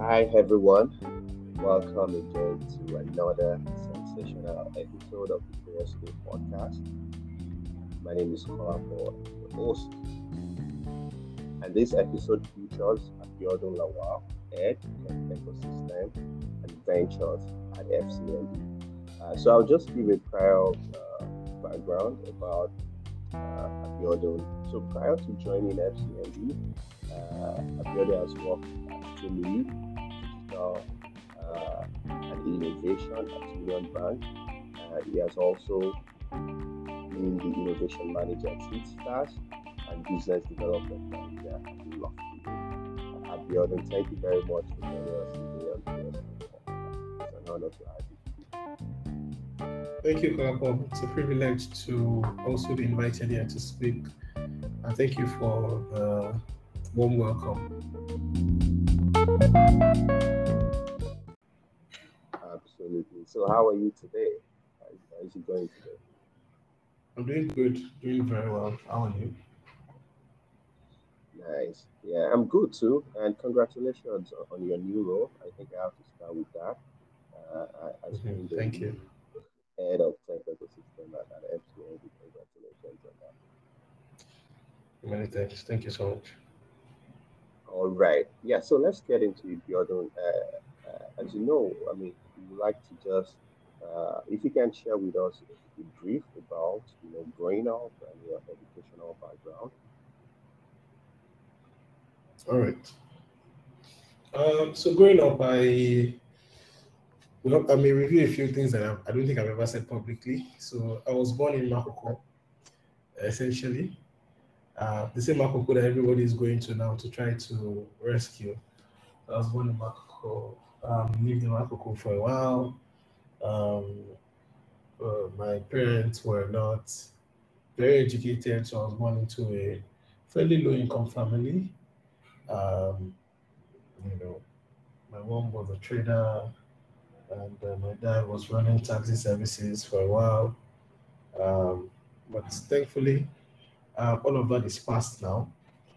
Hi everyone, welcome again to another sensational episode of the KSK podcast. My name is Kolako, your host, and this episode features Abiodun Lawal, Head of Ecosystem and Ventures at FCMB. So I'll just give a prior background about Abiodun. So prior to joining FCMB, Abiodun has worked as team lead, digital uh, and innovation at Union Bank. He has also been the innovation manager at Seed Stars and business development manager at Lofty. Abiodun, thank you very much for joining us today on KSK podcast. It's an honor to have you. Thank you, Kalako. It's a privilege to also be invited here to speak. And thank you for the warm welcome. Absolutely. So, how are you today? How is it going today? I'm doing good, doing very well. How are you? Nice. Yeah, I'm good too. And congratulations on your new role. I think I have to start with that. As being the Thank new you. head of tech ecosystem at FCNB, congratulations on that. Many thanks. Thank you so much. All right. Yeah, so let's get into it, Bjorn. As you know, we would like to just, if you can share with us a brief about, growing up and your educational background. All right. So growing up, I may review a few things that I don't think I've ever said publicly. So I was born in Makoko, essentially. The same Makoko that everybody is going to now to try to rescue. I was born in Makoko, lived in Makoko for a while. Um, my parents were not very educated, so I was born into a fairly low income family. Um, you know, my mom was a trader, and my dad was running taxi services for a while. Um, but thankfully, all of that is past now.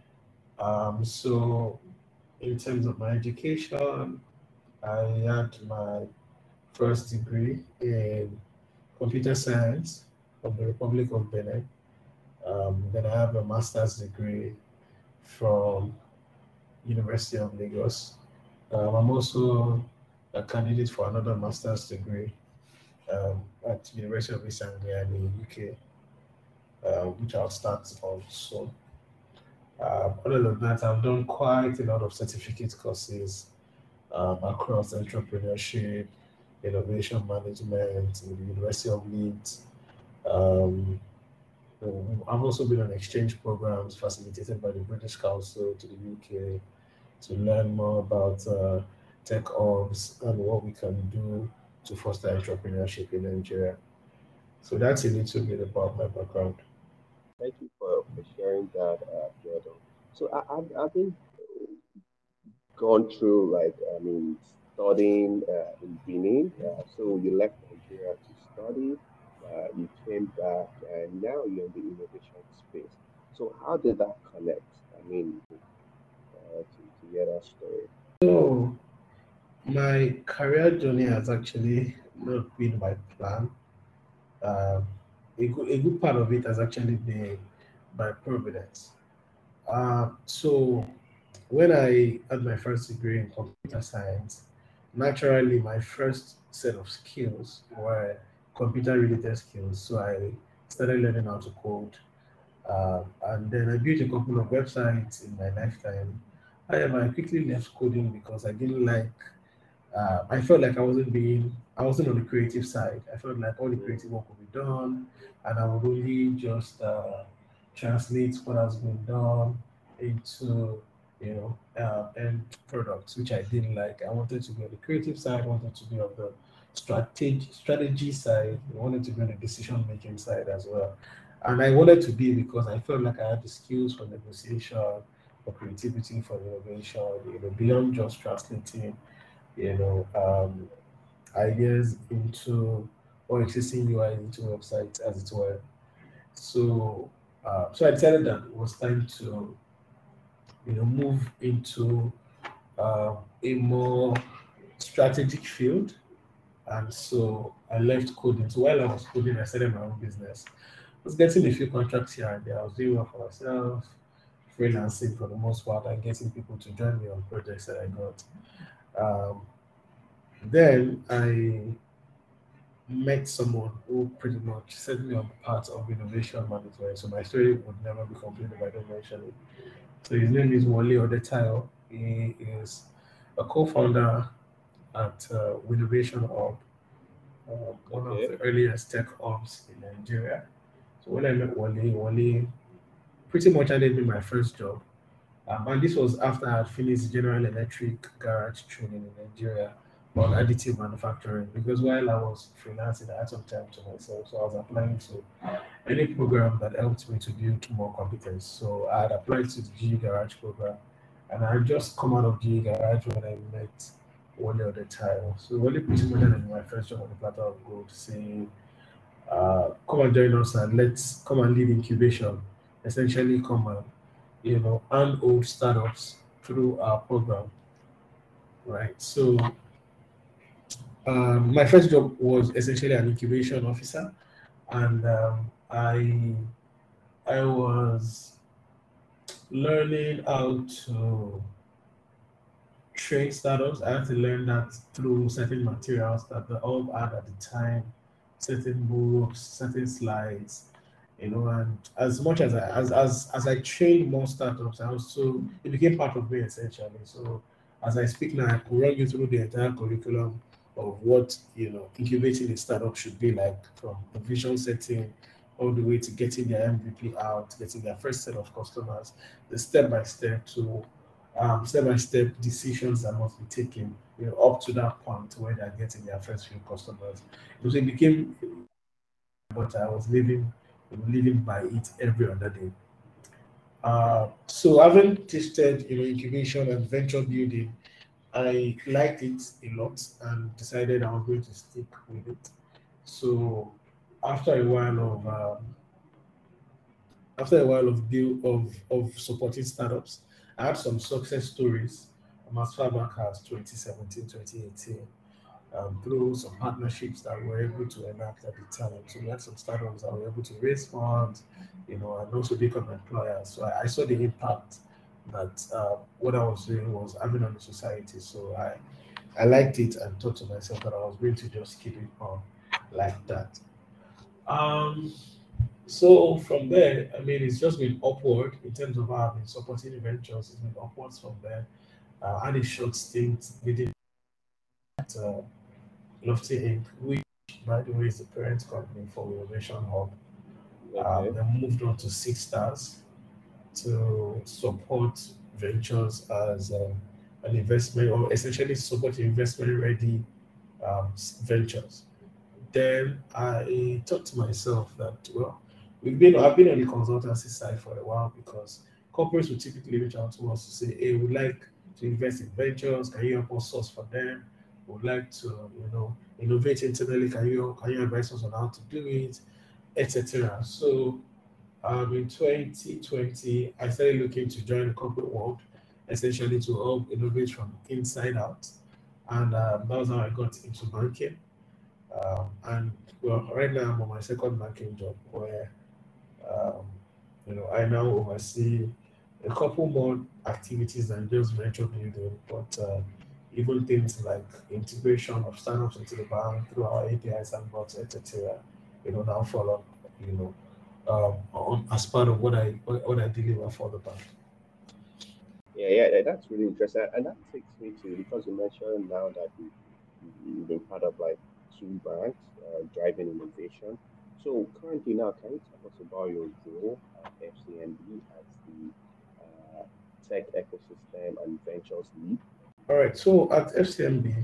So, in terms of my education, I had my first degree in computer science from the Republic of Benin. Then I have a master's degree from University of Lagos. I'm also a candidate for another master's degree at University of East Anglia in the UK, which I'll start on soon. Other than that, I've done quite a lot of certificate courses across entrepreneurship, innovation management in the University of Leeds. Um, I've also been on exchange programs facilitated by the British Council to the UK to learn more about tech ops and what we can do to foster entrepreneurship in Nigeria. So that's a little bit about my background. Thank you for sharing that, Bjorn. So I've been gone through, like, studying in Benin. So you left Nigeria to study, you came back, and now you're in the innovation space. So how did that connect? To get that story. So my career journey has actually not been my plan. Um, a good part of it has actually been by providence. So when I had my first degree in computer science, naturally my first set of skills were computer related skills. So I started learning how to code. And then I built a couple of websites in my lifetime. However, I quickly left coding because I didn't like, I felt like I wasn't on the creative side. I felt like all the Mm, creative work would be done and I would only just translate what has been done into, end products, which I didn't like. I wanted to be on the creative side, I wanted to be on the strategy side, I wanted to be on the decision making side as well. And I wanted to be because I felt like I had the skills for negotiation, for creativity, for innovation, beyond just translating, you know, um, ideas into or existing UI into websites, as it were. So, so I decided that it was time to, move into a more strategic field. And so I left coding. So while I was coding, I started my own business. I was getting a few contracts here and there. I was doing work for myself, freelancing for the most part, and getting people to join me on projects that I got. Um, then I met someone who pretty much set me on the path of innovation management. So my story would never be complete if I don't mention it. So his name is Wale Odetayo. He is a co-founder at Innovation Hub, one of Okay. the earliest tech hubs in Nigeria. So when I met Wale pretty much handed me my first job. And this was after I had finished General Electric garage training in Nigeria on additive manufacturing. Because while I was freelancing, I had some time to myself. So I was applying to any program that helped me to build more competence. So I had applied to the GE Garage program. And I had just come out of GE Garage when I met Wale at the time. So Wale pretty much handed me my first job on the platter of gold, saying, come and join us and let's come and lead incubation. Essentially, come and and old startups through our program, right? So my first job was essentially an incubation officer, and I was learning how to train startups. I had to learn that through certain materials that the hub had at the time, certain books, certain slides, and as much as as I trained more startups, I also it became part of me essentially. So as I speak now, I could run you through the entire curriculum of what incubating a startup should be like, from the vision setting all the way to getting their MVP out, getting their first set of customers, the step by step to step by step decisions that must be taken, up to that point where they're getting their first few customers. So it became, but I was living by it every other day. So having tasted, incubation and venture building, I liked it a lot and decided I was going to stick with it. So after a while of supporting startups, I had some success stories as far back as 2017, 2018, through some partnerships that we were able to enact at the time. So we had some startups that were able to raise funds, and also become employers. So I saw the impact that what I was doing was having on the society. So I liked it and thought to myself that I was going to just keep it on like that. Um, so from there, I mean, it's just been upward in terms of how I've been supporting ventures. It's been upwards from there. I had a short stint leading at Lofty Inc., which, by the way, is the parent company for Innovation Hub. Okay. Then moved on to Six Stars to support ventures as an investment, or essentially support investment ready ventures. Then I thought to myself that, well, I've been on the consultancy side for a while, because corporates will typically reach out to us to say, hey, we'd like to invest in ventures. Can you help us source for them? Would like to, innovate internally. Can you advise us on how to do it, etc. So in 2020, I started looking to join the corporate world, essentially to help innovate from inside out. And that was how I got into banking. And well, right now I'm on my second banking job, where um, I now oversee a couple more activities than just venture building, but even things like integration of startups into the bank through our APIs and bots, etc. Now follow, you know, as part of what I deliver for the bank. That's really interesting. And that takes me to, because you mentioned now that you've been part of like two banks driving innovation. So currently now, can you tell us about your role at FCMB as the uh, tech ecosystem and ventures lead? All right. So at FCMB,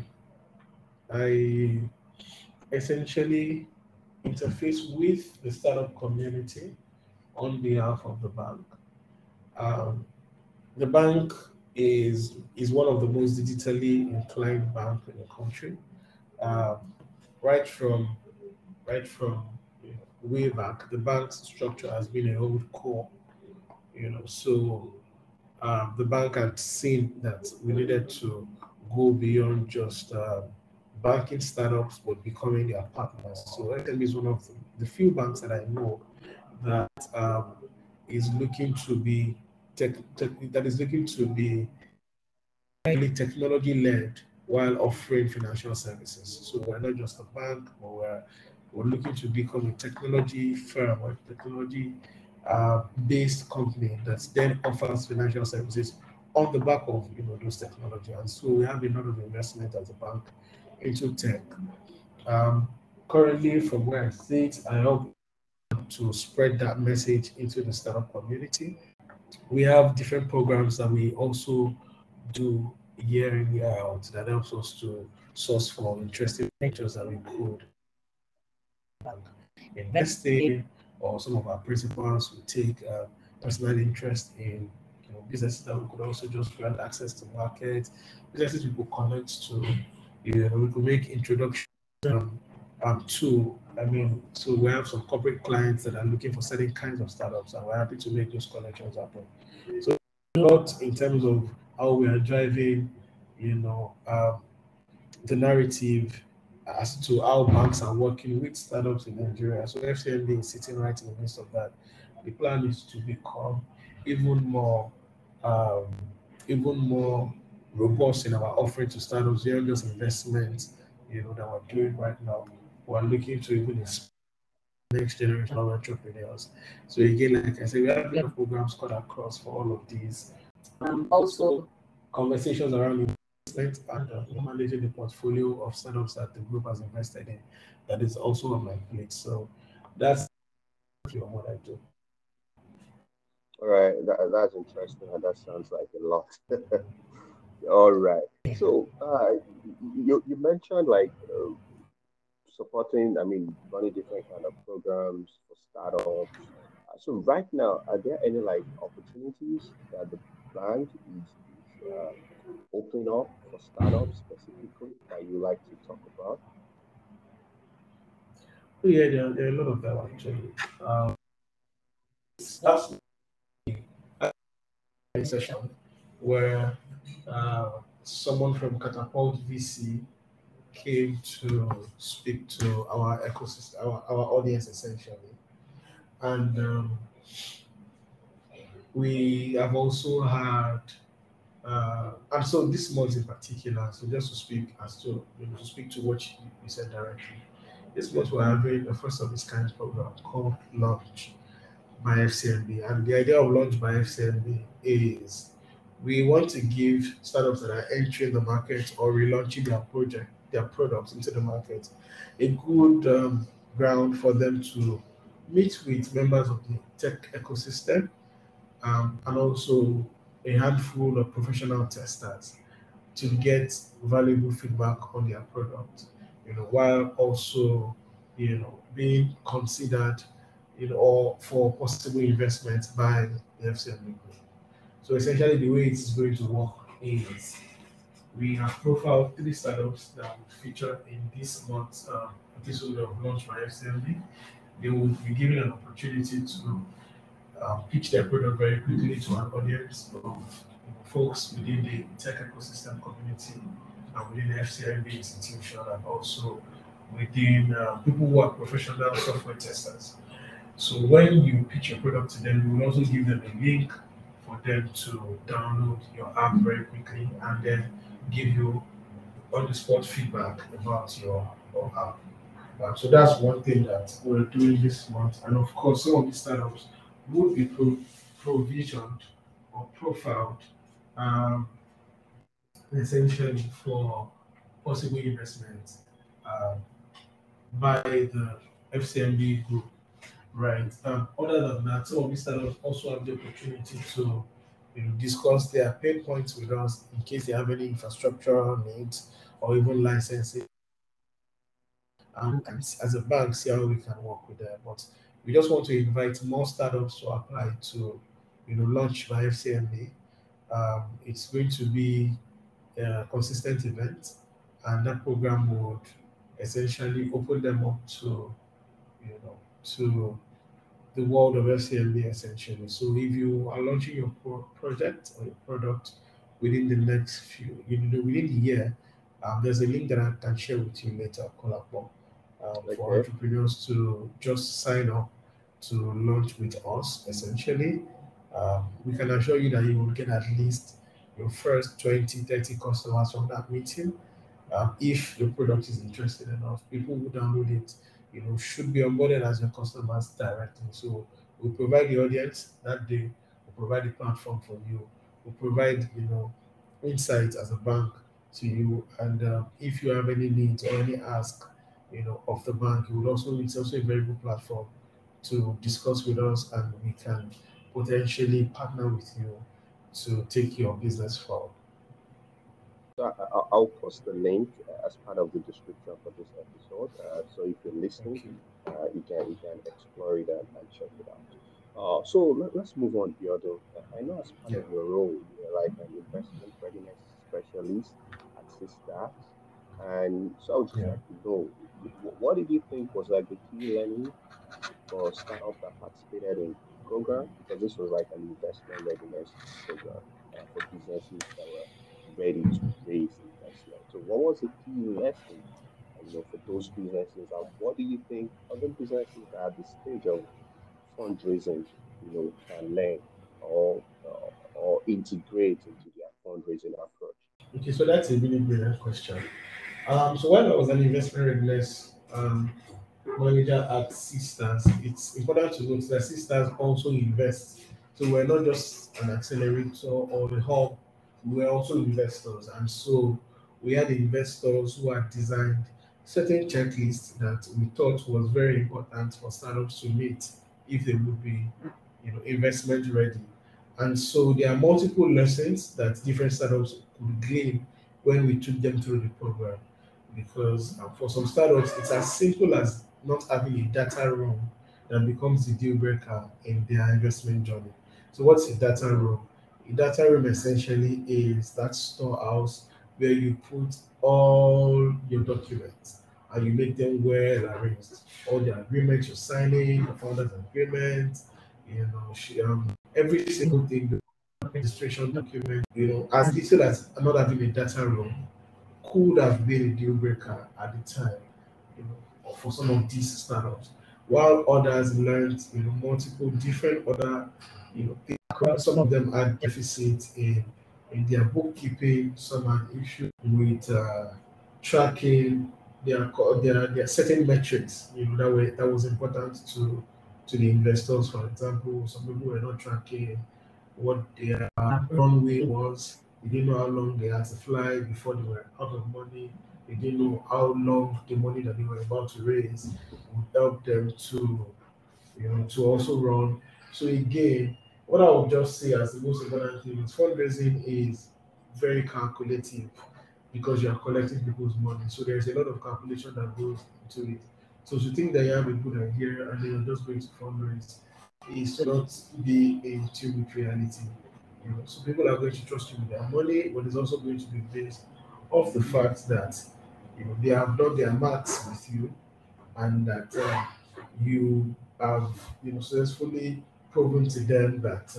I essentially interface with the startup community on behalf of the bank. Um, the bank is one of the most digitally inclined bank in the country. Um, right from right from way back, the bank's structure has been a old core. So the bank had seen that we needed to go beyond just banking startups, but becoming their partners. So FMB is one of the few banks that I know that is looking to be that is looking to be highly technology led while offering financial services. So we're not just a bank, but we're looking to become a technology firm or technology based company that then offers financial services on the back of those technology. And so we have a lot of investment as a bank into tech. Um, Currently, from where I sit, I help to spread that message into the startup community. We have different programs that we also do year in, year out that helps us to source for interesting ventures that we could invest in, or some of our principals would take personal interest in businesses that we could also just grant access to market, businesses we could connect to, we could make introductions to. I mean, so we have some corporate clients that are looking for certain kinds of startups, and we're happy to make those connections happen. So a lot in terms of how we are driving, you know, um, the narrative as to how banks are working with startups in Nigeria. So FCMB is sitting right in the midst of that. The plan is to become even more, um, even more robust in our offering to startups beyond just investments, that we're doing right now. We're looking to even inspire next generation of entrepreneurs. So again, like I said, we have different programs cut across for all of these. Also, conversations around investment and managing the portfolio of startups that the group has invested in. That is also on my plate. So that's what I do. All right, that's interesting, and that sounds like a lot. All right. So, you mentioned like supporting, I mean, running different kind of programs for startups. So right now, are there any like opportunities that the bank is opening up for startups specifically that you like to talk about? Oh, yeah, there are a lot of them actually. That's a session where someone from Catapult VC came to speak to our ecosystem, our audience essentially. And we have also had, and so this month in particular, so just to speak as to, to speak to what you said directly, this month we're having a first of its kind program called Launch by FCMB. And the idea of Launch by FCMB is we want to give startups that are entering the market or relaunching their products into the market, a good ground for them to meet with members of the tech ecosystem, and also a handful of professional testers to get valuable feedback on their product, while also, being considered, or for possible investment by the FCMB group. So essentially, the way it is going to work is we have profiled three startups that will feature in this month's episode of Launch by FCMB. They will be given an opportunity to pitch their product very quickly to an audience of folks within the tech ecosystem community and within the FCMB institution, and also within people who are professional software testers. So when you pitch your product to them, you will also give them a link for them to download your app very quickly and then give you on the spot feedback about your app. So that's one thing that we're doing this month. And of course, some of these startups would be provisioned or profiled, um, essentially for possible investment um, by the FCMB group, right? Other than that, some of these startups also have the opportunity to discuss their pain points with us in case they have any infrastructure needs or even licensing, and as a bank see how we can work with them. But we just want to invite more startups to apply to launch by FCMB. It's going to be a consistent event, and that program would essentially open them up to you know to the world of FCMB essentially. So if you are launching your project or your product within the next few, within the year, there's a link that I can share with you later, Colapom, for Okay. entrepreneurs to just sign up to launch with us essentially. We can assure you that you will get at least your first 20, 30 customers from that meeting. If your product is interested enough, people who download it, should be onboarded as your customers directly. So we provide the audience that day, we provide the platform for you, we provide, insights as a bank to you. And if you have any needs or any ask, of the bank, it's also a very good platform to discuss with us, and we can potentially partner with you to take your business forward. So I'll post the link as part of the description for this episode. So if you're listening, Thank you. you can explore it and check it out. So let's move on, Theodore. I know as part Yeah. of your role, you're like an investment readiness specialist at Sisters. And so I would just Yeah. like to know, what did you think was like the key learning for startups that participated in the program? Because this was like an investment readiness program for businesses that were ready to raise investment. So what was the key lesson, for those businesses? And what do you think other businesses that are at the stage of fundraising, can learn or integrate into their fundraising approach? Okay, so that's a really brilliant question. So when I was an investment readiness manager at Sisters, it's important to note that Sisters also invests. So we're not just an accelerator or a hub, we're also investors. And so we had investors who had designed certain checklists that we thought was very important for startups to meet if they would be, investment ready. And so there are multiple lessons that different startups could gain when we took them through the program. Because for some startups, it's as simple as not having a data room that becomes the deal breaker in their investment journey. So, what's a data room? A data room essentially is that storehouse where you put all your documents and you make them well arranged. All the agreements you're signing, the founders agreement, every single thing, the registration document, as little as not having a data room could have been a deal breaker at the time, for some of these startups. While others learned, multiple different other, things. Some of them had deficits in their bookkeeping, some had issues with tracking their certain metrics, that was important to the investors. For example, some people were not tracking what their runway was. They didn't know how long they had to fly before they were out of money. They didn't know how long the money that they were about to raise would help them to also run. So again, what I would just say as the most important thing is fundraising is very calculative because you are collecting people's money. So there's a lot of calculation that goes into it. So to think that you have a good idea and then you're just going to fundraise is to not be in tune with reality. So people are going to trust you with their money, but it's also going to be based off the fact that they have done their maths with you and that you have successfully proven to them that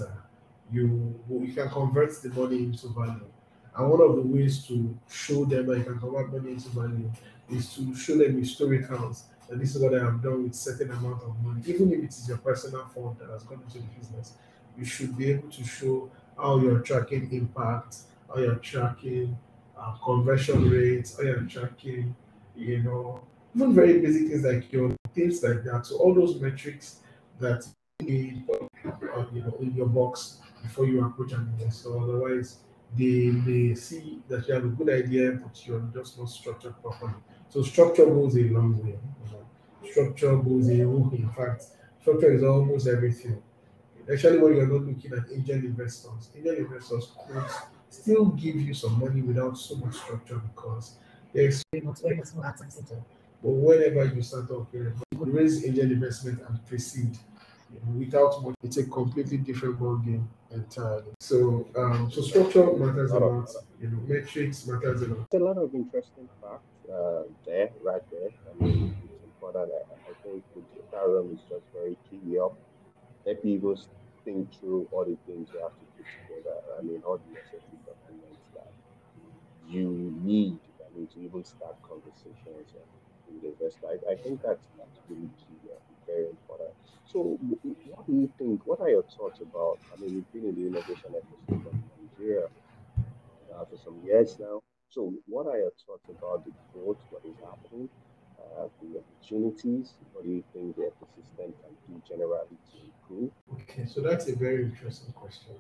you can convert the money into value. And one of the ways to show them that you can convert money into value is to show them historicals that this is what I have done with certain amount of money. Even if it is your personal fund that has gone into the business, you should be able to show how you're tracking impact, how you're tracking conversion rates, how you're tracking, you know, even very basic things like your things like that. So all those metrics that in, in your box before you approach an investor. Otherwise, they may see that you have a good idea, but you're just not structured properly. So structure goes a long way. Structure goes a long way. In fact, structure is almost everything. Especially when you're not looking at angel investors. Angel investors could still give you some money without so much structure because they're experienced not access to. But whenever you start talking, you could raise angel investment and proceed. Without money, it's a completely different ball game entirely. So structure matters A a lot of lot. Metrics matters a lot. a lot of interesting facts there, right there. I mean, it's important. I think the data room is just very key. Up. help you even think through all the things you have to put together. I mean, all the necessary documents that you need, I mean, to even start conversations with investors. I think that's really key and very important. So, what do you think? What are your thoughts about? I mean, you've been in the innovation ecosystem in Nigeria for some years now. So, what are your thoughts about the growth? What is happening? The opportunities? What do you think the ecosystem can do generally to improve? Okay, so that's a very interesting question.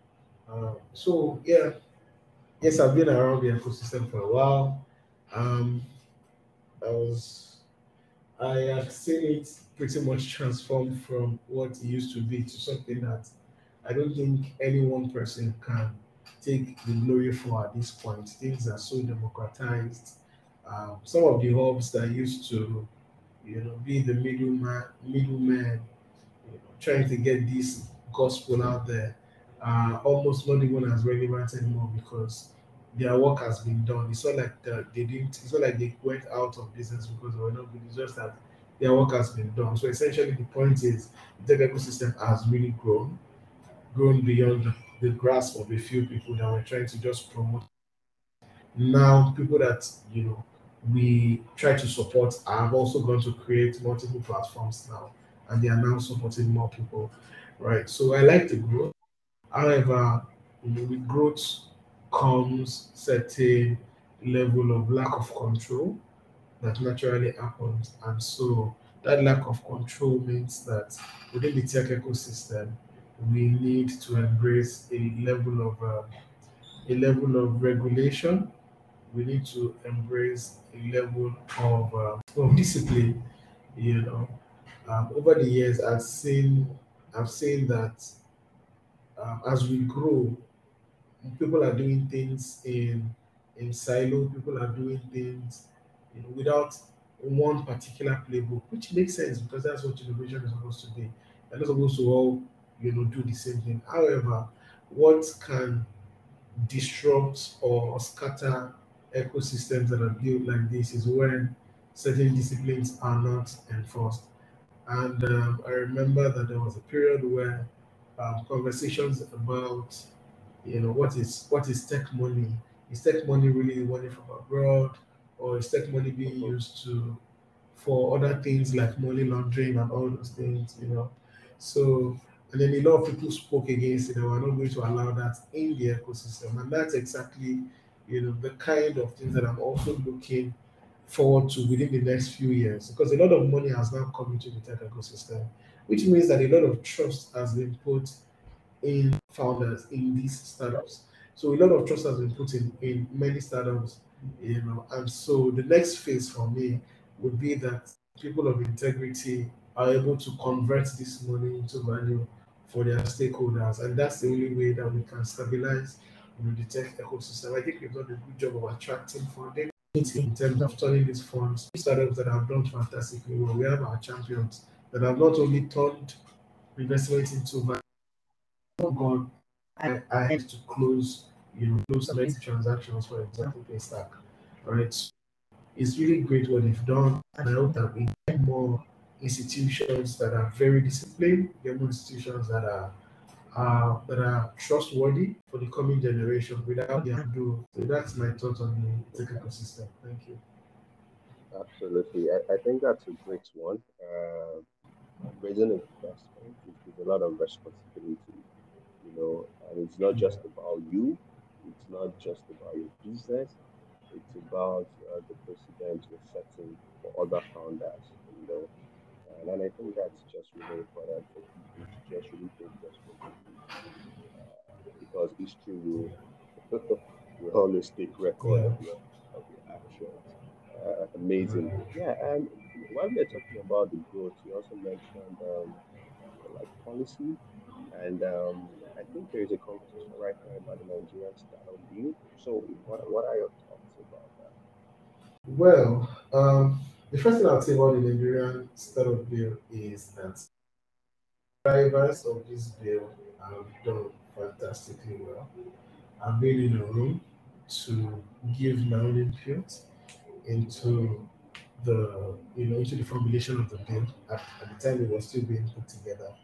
So yeah, yes, I've been around the ecosystem for a while. Um, I was I had seen it pretty much transform from what it used to be to something that I don't think any one person can take the glory for at this point. Things are so democratized. Some of the hubs that used to, be the middleman, trying to get this gospel out there, almost not even as relevant anymore because their work has been done. It's not like they didn't. It's not like they went out of business because they were not good. It's just that their work has been done. So essentially, the point is the tech ecosystem has really grown beyond the grasp of a few people that were trying to just promote. Now, people that we try to support have also gone to create multiple platforms now, and they are now supporting more people, right? So I like the growth. However, with growth comes certain level of lack of control that naturally happens, and so that lack of control means that within the tech ecosystem, we need to embrace a level of regulation. We need to embrace a level of discipline. You know, over the years, I've seen that as we grow, people are doing things in silo. People are doing things, without one particular playbook, which makes sense because that's what innovation is supposed to be. They're not supposed to all, do the same thing. However, what can disrupt or scatter ecosystems that are built like this is when certain disciplines are not enforced. And I remember that there was a period where conversations about, what is tech money? Is tech money really money from abroad, or is tech money being Mhm. used to for other things like money laundering and all those things? So, and then a lot of people spoke against it. They were not going to allow that in the ecosystem, and that's exactly, the kind of things that I'm also looking forward to within the next few years, because a lot of money has now come into the tech ecosystem, which means that a lot of trust has been put in founders in these startups. So a lot of trust has been put in many startups, and so the next phase for me would be that people of integrity are able to convert this money into value for their stakeholders, and that's the only way that we can stabilize, the tech ecosystem. I think we've done a good job of attracting funding in terms of turning these funds. Startups that have done fantastically well. We have our champions that have not only turned investment into value, gone ahead to close 70 transactions, for example, Paystack. All right. So it's really great what they've done. And I hope that we get more institutions that are very disciplined, get more institutions that are trustworthy for the coming generation without the do. So that's my thoughts on the tech ecosystem. Thank you. Absolutely. I think that's a great one. Raising investment is a lot of responsibility, and it's not just Yeah. about you, it's not just about your business, it's about the precedent you're setting for other founders. And I think that's just really important for people to just really take responsibility because history will always take record Yeah. of your actions. Amazing. Yeah, and while we're talking about the growth, you also mentioned like policy, and I think there is a conversation right now about the Nigerian startup bill. So, what are your thoughts about that? Well, the first thing I'll say about the Nigerian startup bill is that drivers of this bill have done fantastically well. I've been in a room to give my own input into the formulation of the bill at the time it was still being put together.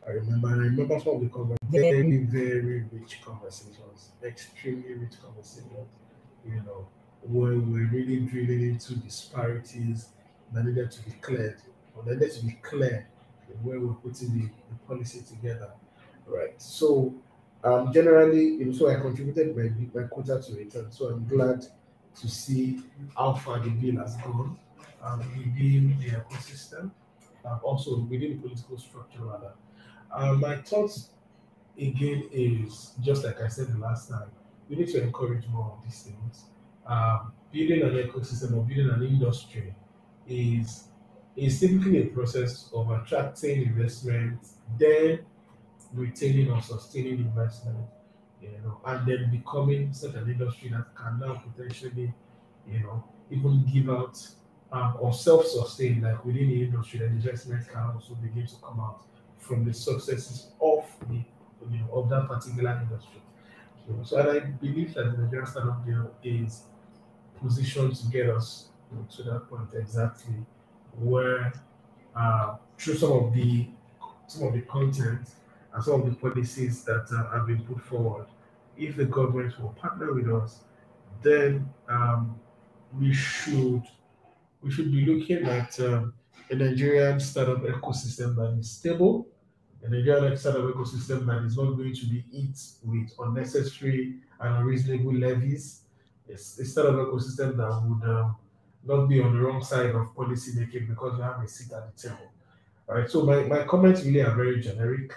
I remember some of the very, very rich conversations, extremely rich conversations, where we're really drilling into disparities that needed to be cleared, or that needed to be clear in where we're putting the policy together. Right. So, generally, so I contributed my quota to it, and so I'm glad to see how far the bill has gone within the ecosystem, also within the political structure, rather. My thoughts again is just like I said the last time, we need to encourage more of these things. Building an ecosystem or building an industry is is typically a process of attracting investment, then retaining or sustaining investment, and then becoming such an industry that can now potentially, even give out or self-sustain, like within the industry, the investment can also begin to come out from the successes of of that particular industry. So and I believe that the Nigerian startup deal is positioned to get us to that point exactly where through some of the content and some of the policies that have been put forward, if the government will partner with us, then we should we should be looking at a Nigerian startup ecosystem that is stable, a Nigerian startup ecosystem that is not going to be hit with unnecessary and unreasonable levies. It's a startup ecosystem that would not be on the wrong side of policy making because you have a seat at the table. All right. So my comments really are very generic.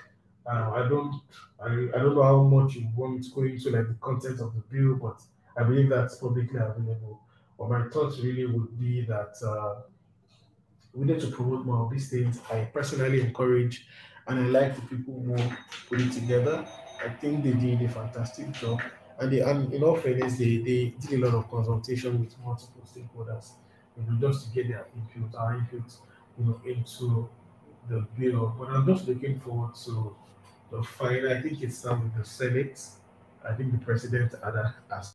I don't know how much you want me to go into like the content of the bill, but I believe that's publicly available. But my thoughts really would be that we need to promote more of these things. I personally encourage and I like the people who put it together. I think they did a fantastic job. And in all fairness, they did a lot of consultation with multiple stakeholders, just to get their input, our input, into the bill. But I'm just looking forward to the final. I think it's now with the Senate. I think the president had asked.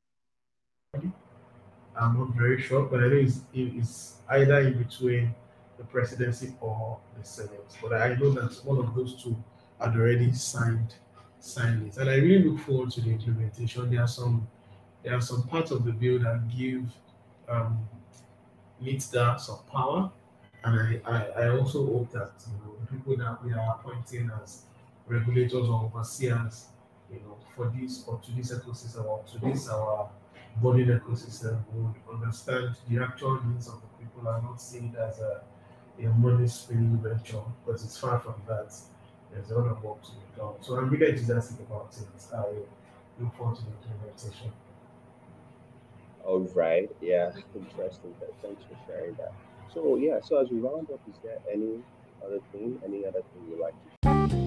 I'm not very sure, but I know it's either in between the presidency or the Senate. But I know that one of those two had already signed it, and I really look forward to the implementation. There are some parts of the bill that give um, NITDA some power, and I also hope that the people that we are appointing as regulators or overseers, for this or to this ecosystem or to this our body ecosystem would understand the actual needs of the people and not see it as a money spinning venture because it's far from that. There's a lot of work to be done. So I'm really enthusiastic about it. I look forward to the implementation. All right. Yeah. Interesting. Thanks for sharing that. So yeah. So as we round up, is there any other thing you like to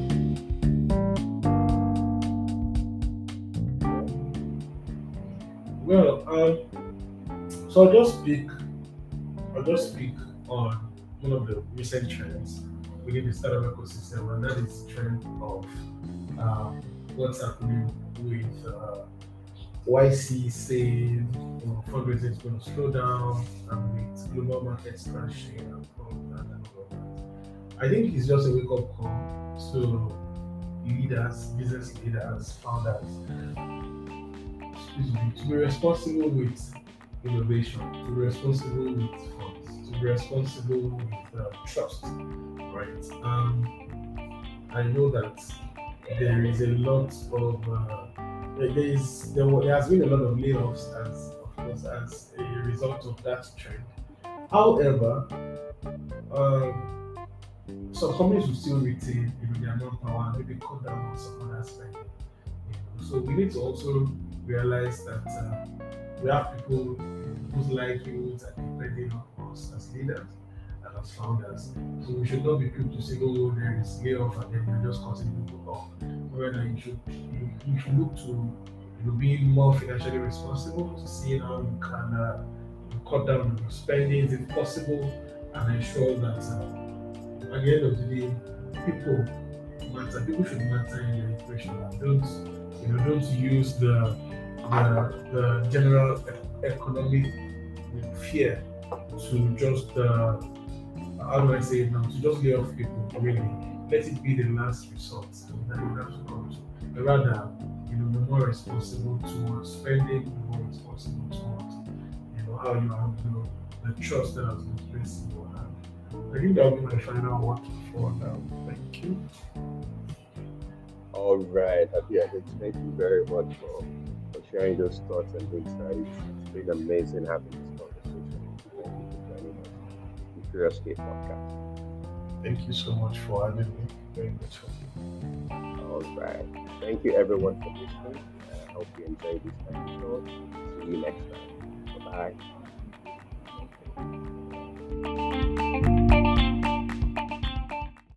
share? Well, so I'll just speak on one of the recent trends within the startup ecosystem, and that is the trend of what's happening with YC saying fundraising is going to slow down and with global markets crashing and all of that and all of that. I think it's just a wake up call to leaders, business leaders, founders, excuse me, to be responsible with innovation, to be responsible with funds, to be responsible with trust, right? I know that there is a lot of there has been a lot of layoffs as of course as a result of that trend. However, um, some companies will still retain their manpower and maybe cut down on some other spending. So we need to also realize that we have people whose livelihoods are depending on us as leaders and as founders. So we should not be quick to say, oh, there is layoff and then you're just cutting people off. Rather, you should look to being more financially responsible to see how you can cut down on your spendings if possible and ensure that at the end of the day, people matter. People should matter in your equation. And don't use the general economic fear to just how do I say it now? To just lay off people. Really, let it be the last resort that you have to come to. But rather, be more responsible towards spending, be more responsible towards, how you handle the trust that has been placed in your hand. I think that will be my final word for now. Thank you. All right, happy Alex. Thank you very much for sharing those thoughts and insights. It's been amazing having this conversation with you. Thank you for joining us in Curiosity Podcast. Thank you so much for having me. Very grateful. All right. Thank you everyone for listening. I hope you enjoyed this episode. See you next time. Bye bye.